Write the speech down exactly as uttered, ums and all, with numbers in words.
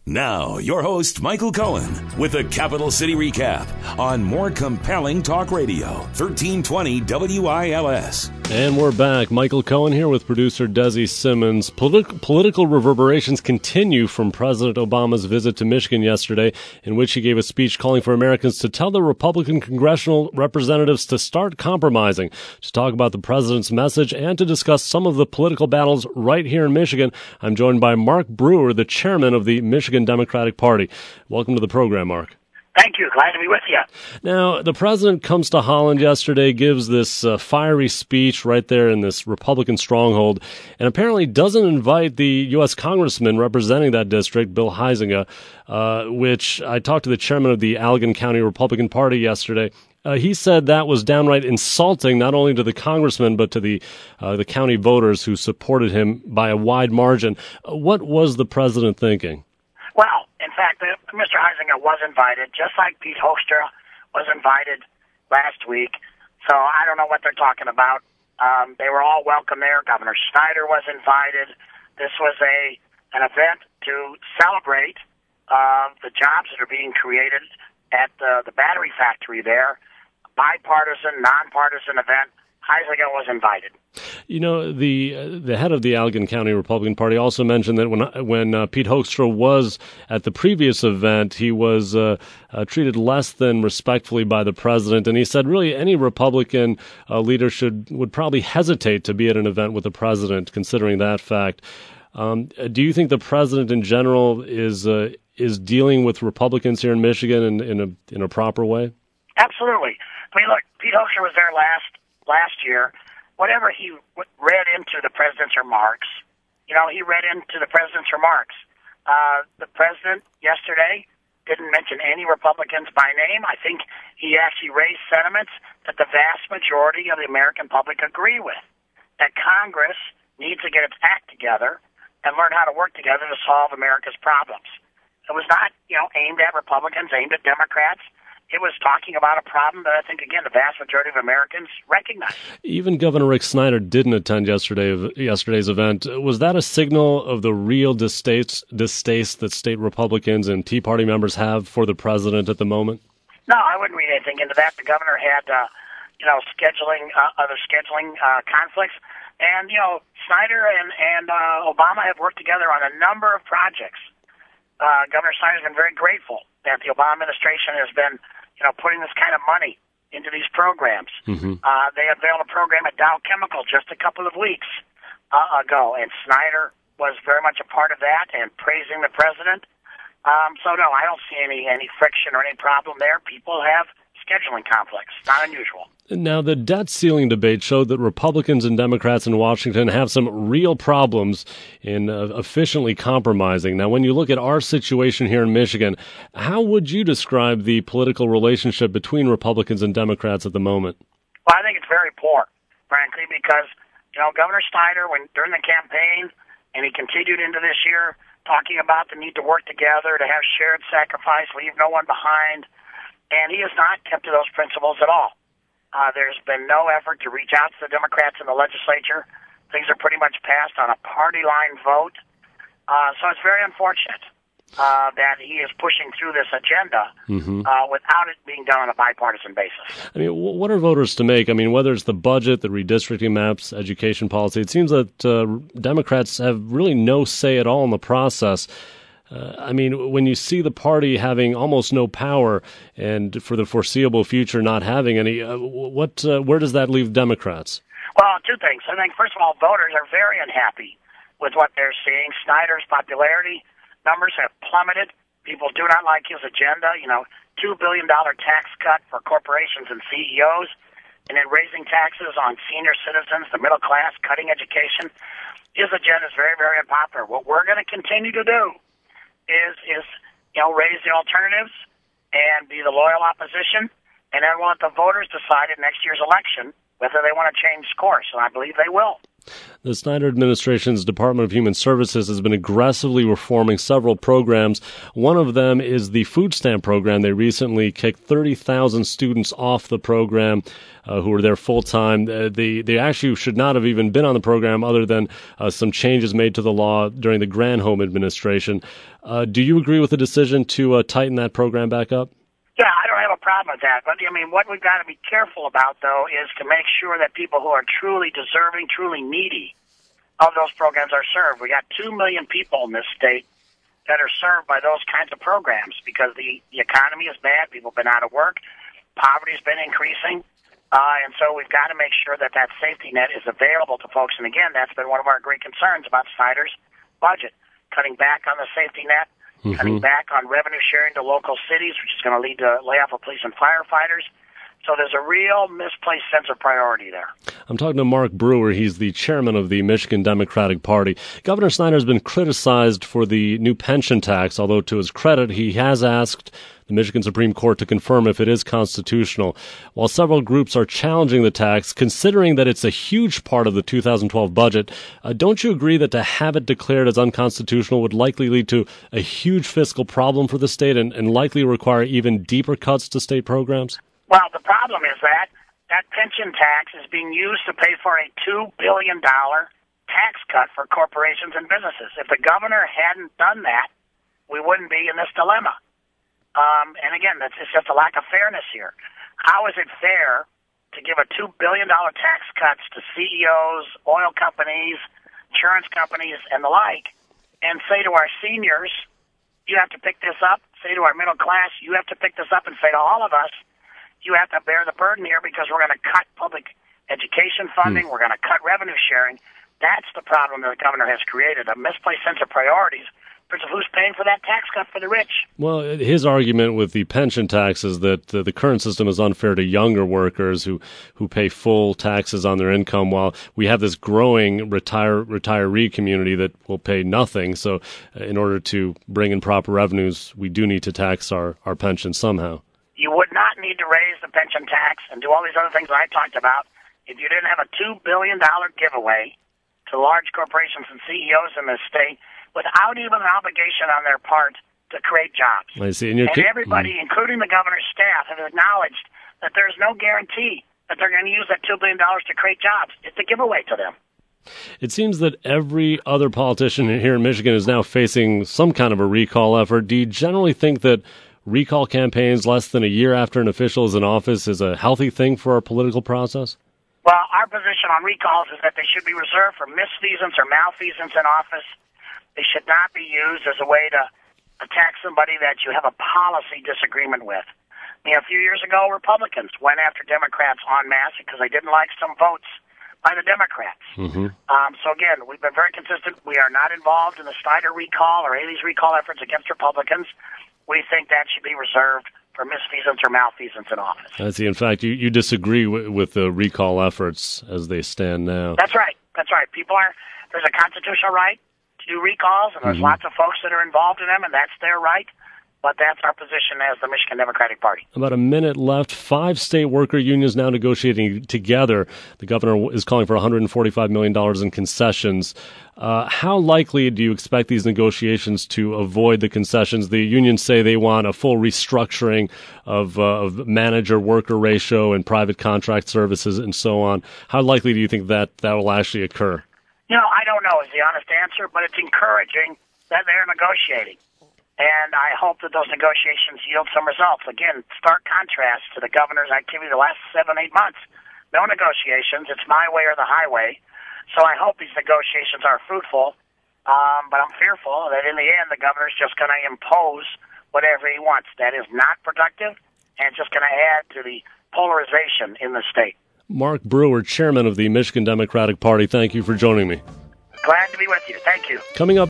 Now, your host, Michael Cohen, with a Capital City Recap on more compelling talk radio, thirteen twenty W I L S. And we're back. Michael Cohen here with producer Desi Simmons. Polit- political reverberations continue from President Obama's visit to Michigan yesterday, in which he gave a speech calling for Americans to tell the Republican congressional representatives to start compromising. To talk about the president's message and to discuss some of the political battles right here in Michigan, I'm joined by Mark Brewer, the chairman of the Michigan Democratic Party. Welcome to the program, Mark. Thank you. Glad to be with you. Now, the president comes to Holland yesterday, gives this uh, fiery speech right there in this Republican stronghold, and apparently doesn't invite the U S congressman representing that district, Bill Huizenga, uh, which I talked to the chairman of the Allegan County Republican Party yesterday. Uh, he said that was downright insulting, not only to the congressman, but to the uh, the county voters who supported him by a wide margin. Uh, what was the president thinking? Well, in fact, uh, Mister Huizenga was invited, just like Pete Hoekstra was invited last week. So I don't know what they're talking about. Um, they were all welcome there. Governor Snyder was invited. This was a an event to celebrate uh, the jobs that are being created at the, the battery factory there. Bipartisan, nonpartisan event. Huizenga was invited. You know, the uh, the head of the Allegan County Republican Party also mentioned that when when uh, Pete Hoekstra was at the previous event, he was uh, uh, treated less than respectfully by the president, and he said really any Republican uh, leader should would probably hesitate to be at an event with the president, considering that fact. Um, do you think the president in general is uh, is dealing with Republicans here in Michigan in, in a in a proper way? Absolutely. I mean, look, Pete Hoekstra was there last last year. Whatever he w- read into the president's remarks, you know, he read into the president's remarks. Uh, the president yesterday didn't mention any Republicans by name. I think he actually raised sentiments that the vast majority of the American public agree with, that Congress needs to get its act together and learn how to work together to solve America's problems. It was not, you know, aimed at Republicans, aimed at Democrats. It was talking about a problem that I think, again, the vast majority of Americans recognize. Even Governor Rick Snyder didn't attend yesterday yesterday's event. Was that a signal of the real distaste, distaste that state Republicans and Tea Party members have for the president at the moment? No, I wouldn't read anything into that. The governor had, uh, you know, scheduling, uh, other scheduling uh, conflicts. And, you know, Snyder and, and uh, Obama have worked together on a number of projects. Uh, Governor Snyder's been very grateful that the Obama administration has been, you know, putting this kind of money into these programs. Mm-hmm. Uh, they unveiled a program at Dow Chemical just a couple of weeks uh, ago, and Snyder was very much a part of that and praising the president. Um, so, no, I don't see any, any friction or any problem there. People have scheduling conflicts. Not unusual. Now, the debt ceiling debate showed that Republicans and Democrats in Washington have some real problems in uh, efficiently compromising. Now, when you look at our situation here in Michigan, how would you describe the political relationship between Republicans and Democrats at the moment? Well, I think it's very poor, frankly, because, you know, Governor Snyder, when during the campaign, and he continued into this year, talking about the need to work together, to have shared sacrifice, leave no one behind, and he has not kept to those principles at all. Uh, there's been no effort to reach out to the Democrats in the legislature. Things are pretty much passed on a party line vote. Uh, so it's very unfortunate uh, that he is pushing through this agenda mm-hmm. uh, without it being done on a bipartisan basis. I mean, what are voters to make? I mean, whether it's the budget, the redistricting maps, education policy, it seems that uh, Democrats have really no say at all in the process. Uh, I mean, when you see the party having almost no power and for the foreseeable future not having any, uh, what, uh, where does that leave Democrats? Well, two things. I think, first of all, voters are very unhappy with what they're seeing. Snyder's popularity numbers have plummeted. People do not like his agenda. You know, two billion dollars tax cut for corporations and C E Os, and then raising taxes on senior citizens, the middle class, cutting education. His agenda is very, very unpopular. What we're going to continue to do is, is you know, raise the alternatives and be the loyal opposition, and then we'll let the voters decide in next year's election whether they want to change course, and I believe they will. The Snyder administration's Department of Human Services has been aggressively reforming several programs. One of them is the food stamp program. They recently kicked thirty thousand students off the program uh, who were there full-time. Uh, they, they actually should not have even been on the program other than uh, some changes made to the law during the Granholm administration. Uh, do you agree with the decision to uh, tighten that program back up? Yeah, I don't have a problem with that. But, I mean, what we've got to be careful about, though, is to make sure that people who are truly deserving, truly needy of those programs are served. We got two million people in this state that are served by those kinds of programs because the, the economy is bad. People have been out of work. Poverty has been increasing. Uh, and so we've got to make sure that that safety net is available to folks. And, again, that's been one of our great concerns about Snyder's budget, cutting back on the safety net, Mm-hmm. cutting back on revenue sharing to local cities, which is going to lead to layoff of police and firefighters. So there's a real misplaced sense of priority there. I'm talking to Mark Brewer. He's the chairman of the Michigan Democratic Party. Governor Snyder has been criticized for the new pension tax, although to his credit, he has asked the Michigan Supreme Court to confirm if it is constitutional. While several groups are challenging the tax, considering that it's a huge part of the two thousand twelve budget, uh, don't you agree that to have it declared as unconstitutional would likely lead to a huge fiscal problem for the state and, and likely require even deeper cuts to state programs? Well, the problem is that that pension tax is being used to pay for a two billion dollars tax cut for corporations and businesses. If the governor hadn't done that, we wouldn't be in this dilemma. Um, and again, that's it's just a lack of fairness here. How is it fair to give a two billion dollars tax cuts to C E Os, oil companies, insurance companies, and the like, and say to our seniors, you have to pick this up, say to our middle class, you have to pick this up, and say to all of us, you have to bear the burden here because we're going to cut public education funding, hmm. we're going to cut revenue sharing. That's the problem that the governor has created, a misplaced sense of priorities. Who's paying for that tax cut for the rich? Well, his argument with the pension tax is that the, the current system is unfair to younger workers who, who pay full taxes on their income, while we have this growing retire retiree community that will pay nothing. So uh, in order to bring in proper revenues, we do need to tax our, our pensions somehow. You would not need to raise the pension tax and do all these other things that I talked about if you didn't have a two billion dollars giveaway to large corporations and C E Os in this state without even an obligation on their part to create jobs. I see. And, and everybody, mm. including the governor's staff, have acknowledged that there's no guarantee that they're going to use that two billion dollars to create jobs. It's a giveaway to them. It seems that every other politician here in Michigan is now facing some kind of a recall effort. Do you generally think that recall campaigns less than a year after an official is in office is a healthy thing for our political process? Well, our position on recalls is that they should be reserved for misfeasance or malfeasance in office. They should not be used as a way to attack somebody that you have a policy disagreement with. You know, a few years ago, Republicans went after Democrats en masse because they didn't like some votes by the Democrats. Mm-hmm. Um, so again, we've been very consistent. We are not involved in the Snyder recall or any of these recall efforts against Republicans. We think that should be reserved for misfeasance or malfeasance in office. I see. In fact, you, you disagree w- with the recall efforts as they stand now. That's right. That's right. People are, there's a constitutional right to do recalls, and there's mm-hmm. lots of folks that are involved in them, and that's their right. But that's our position as the Michigan Democratic Party. About a minute left. Five state worker unions now negotiating together. The governor is calling for one hundred forty-five million dollars in concessions. Uh, how likely do you expect these negotiations to avoid the concessions? The unions say they want a full restructuring of, uh, of manager-worker ratio and private contract services and so on. How likely do you think that that will actually occur? You know, I don't know is the honest answer, but it's encouraging that they're negotiating. And I hope that those negotiations yield some results. Again, stark contrast to the governor's activity the last seven, eight months. No negotiations. It's my way or the highway. So I hope these negotiations are fruitful. Um, but I'm fearful that in the end, the governor's just going to impose whatever he wants. That is not productive, and it's just going to add to the polarization in the state. Mark Brewer, chairman of the Michigan Democratic Party, thank you for joining me. Glad to be with you. Thank you. Coming up.